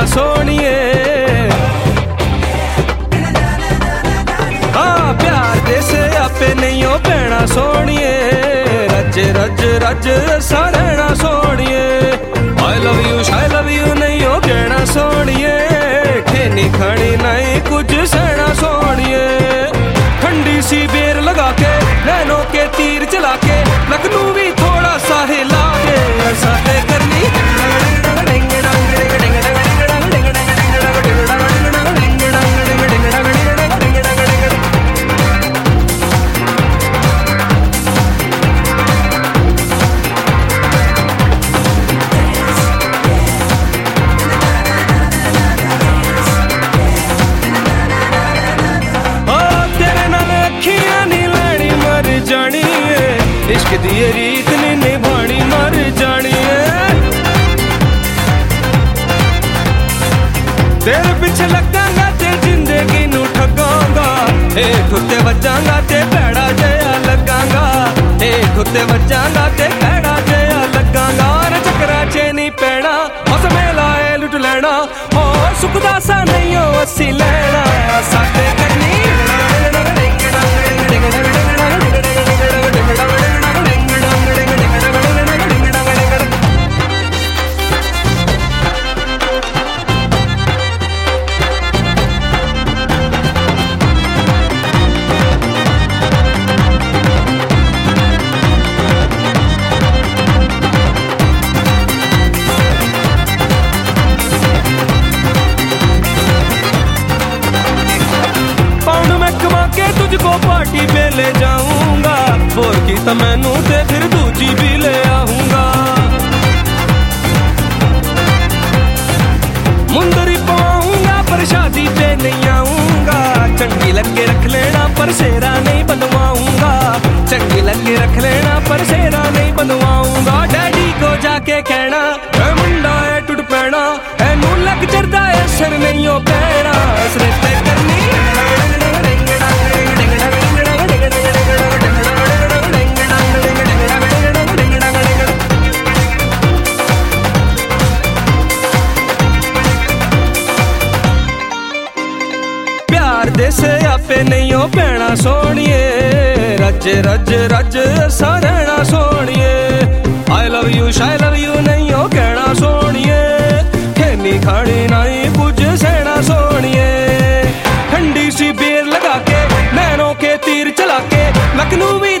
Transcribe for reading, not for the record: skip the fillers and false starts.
भैना सोनिए। हाँ प्यार दे से आपे नहीं हो भैना सोनिए, रज रज रज सा रहना सोनिए। आई लव यू नहीं हो कहना सोनिए, खेनी खानी नहीं कुछ सहना सोनिए। ठंडी सी बेर लगा के नैनों के तीर चला के, लखनऊ भी थोड़ा सा हिला के ऐसा करनी। इश्क दी रीत नी निभानी मर जानी है, तेरे पीछे लगांगा ते जिंदगी नू ठगांगा। हेठ उत्ते वजांगा ते भैड़ा जया लगांगा, हेठ उत्ते वजांगा ते भैड़ा जया लगांगा। चक्करा च नहीं पैना उस मेला है लुट लेना, हो सुखदा सा नहीं हो अस्सी लेना साथे करनी। तुझको पार्टी पे ले जाऊंगा, बोर की तो मैनू ते फिर दूजी भी ले आऊंगा। मुंदरी पाऊंगा पर शादी पे नहीं आऊंगा, चंगी लग के रख लेना पर सेरा नहीं बनवाऊंगा। चंगी लग के रख लेना पर सेरा नहीं बनवाऊंगा। डैडी को जाके कहना मुंडा है टुट पैना, नू लग चढ़दा है सर नहीं हो पैना। रिश्ते करनी दे से आपे नहीं हो भैना सोनिए, रज रज रज सा रहना सोनिए। आई लव यू नहीं हो कहना सोनिए, खेनी खानी नहीं कुछ सहना सोनिए। ठंडी सी बेर लगा के नैनों के तीर चला के, लखनऊ